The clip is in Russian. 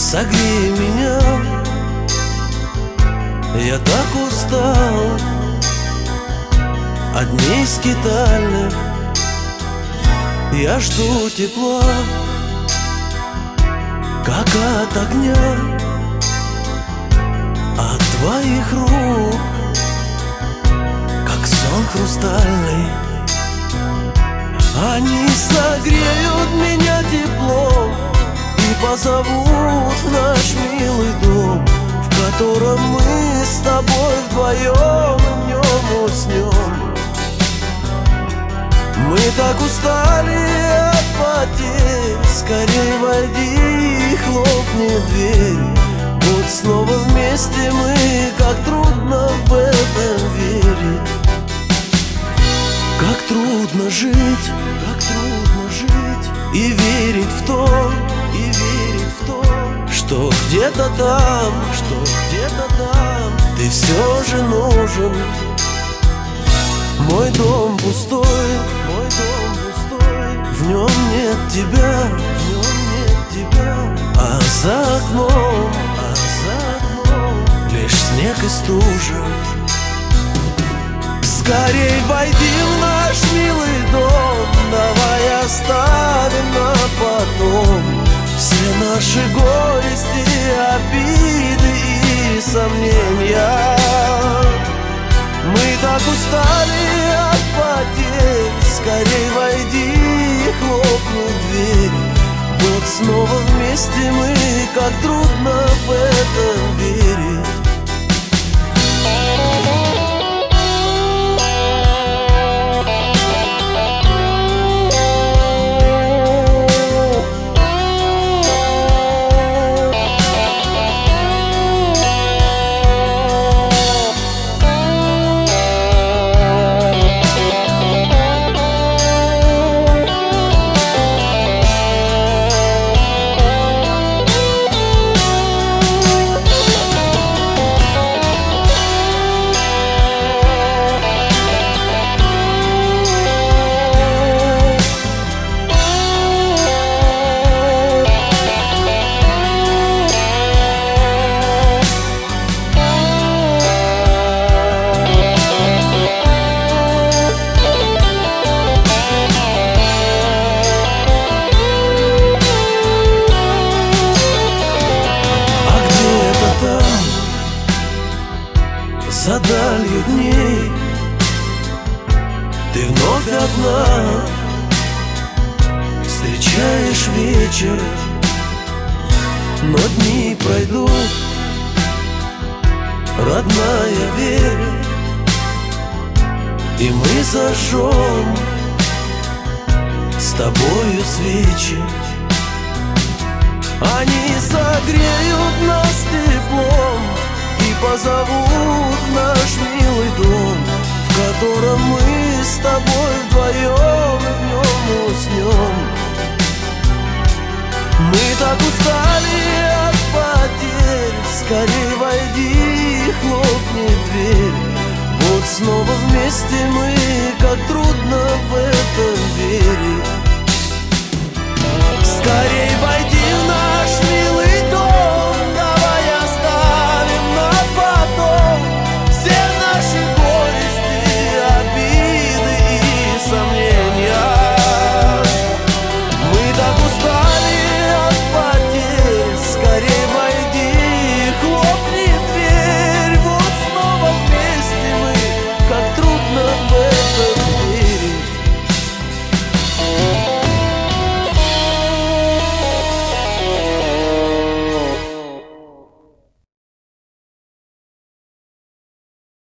Согрей меня, я так устал от дней скитальных. Я жду тепла, как от огня, от твоих рук, как сон хрустальный. Они согреют меня теплом и позовут в наш милый дом, в котором мы с тобой вдвоем в нем уснем. Мы так устали от потерь, скорей войди и хлопни дверь. Вот снова вместе мы, как трудно в это верить. Как трудно жить и верить в то, что где-то там ты все же нужен. Мой дом пустой, в нем нет тебя, а за окном лишь снег и стужа. Скорей войди в наш милый дом, давай оставим на потом все наши горести, обиды и сомнения. Мы так устали от потерь, скорей войди и хлопни дверь. Вот снова вместе мы, как трудно в это верить. За далью дней ты вновь одна встречаешь вечер, но дни пройдут, родная, верь, и мы зажжем с тобою свечи. Они согреют нас теплом и позовут в наш милый дом, в котором мы с тобой вдвоем в нем уснем. Мы так устали от потерь, скорей войди и хлопни дверь. Вот снова вместе мы, как трудно в это верить. Скорей войди